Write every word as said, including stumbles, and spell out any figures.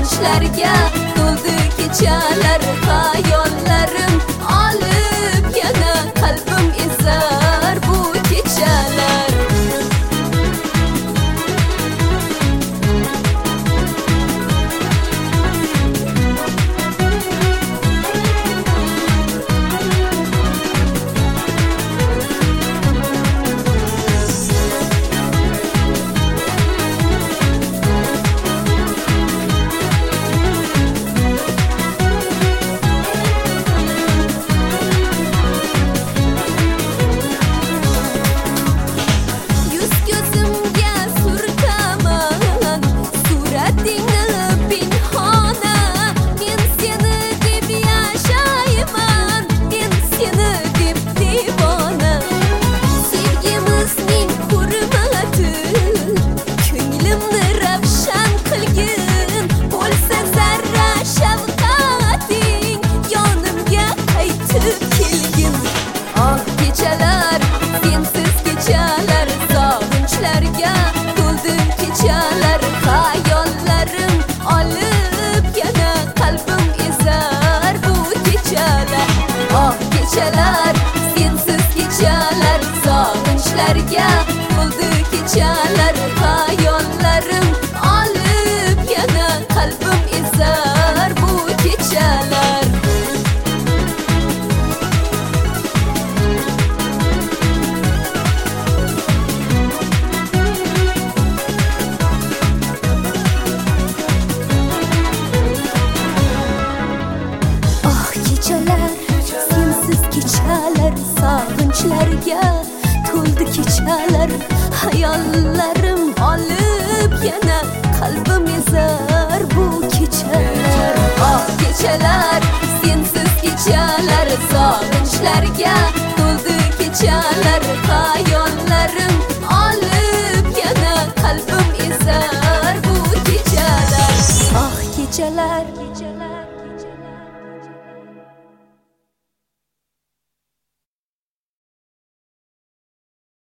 sog'inchlarga to'ldi kechalar, xayollarim olib yana qalbim ezar bu kechalar. Kechalar, sensiz kechalar, sog'inchlarga to'ldi kechalar, xayollarim olib yana qalbim ezar bu kechalar. Oh kechalar, kechalar, sog'inchlarga to'ldi kechalar, hayollarim olib yana qalbim ezar bu kechalar. Oh kechalar, sensiz kechalar, sog'inchlarga to'ldi kechalar, hayol